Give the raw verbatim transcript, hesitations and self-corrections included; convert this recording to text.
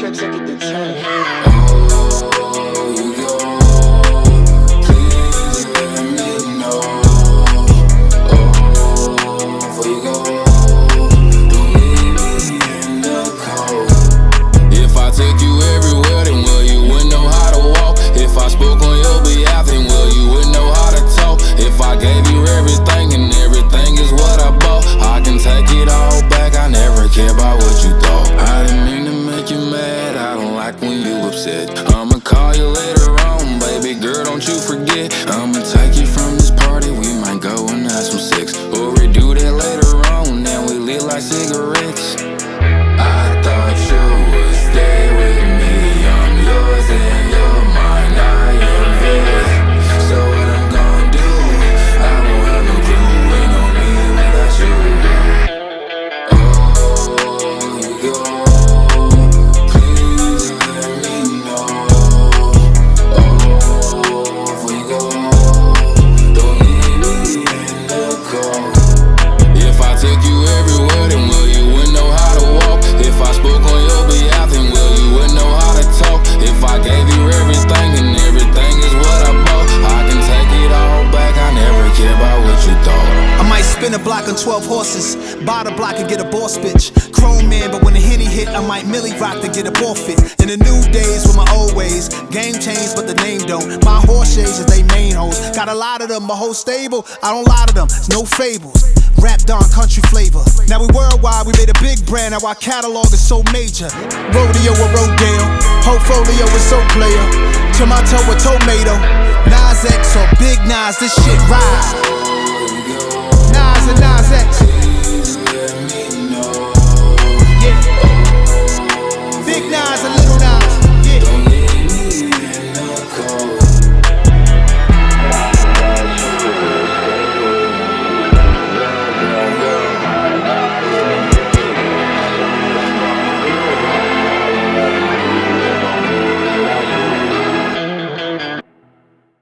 never took it to church. Oh, you go, please let me know. Oh, before you go, don't leave me in the cold. If I took you everywhere, then well, you wouldn't know how to walk. If I spoke on your behalf, then well, you wouldn't know how to talk. If I gave you everything and everything is what I bought, I can take it all back, I never care about what you thought. I didn't mean to make you mad, I don't like when you upset. I'ma call you later on, baby girl, don't you forget. I'ma take you from this party, we might go and have some sex. Or we do that later on, then we lit like cigarettes. I thought you would stay with me, I'm yours and you're mine, I am yours. So what I'm gonna do, I won't have no clue, ain't no me without you. Oh, you go, please let me know. Oh, before you go, don't leave me in the cold. If I took you everywhere, then well, you wouldn't know how to walk. If I spoke on your behalf, then well, you wouldn't know how to talk. If I gave you everything and everything is what I bought, I can take it all back, I never care about what you thought. I might spin a block on twelve horses, buy the block and get a boss bitch. Chrome man, but when the Henny hit, I might Millie rock to get a ball fit. In the new days with my old ways, game changed but the name don't. My horse shades is they main hoes, got a lot of them, my whole stable, I don't lie to them, it's no fables. Rap Don country flavor. Now we worldwide, we made a big brand, now our catalog is so major. Rodeo or Rodale, portfolio is so player. Tomato or tomato, Nas X or Big Nas, this shit ride. Nas and Nas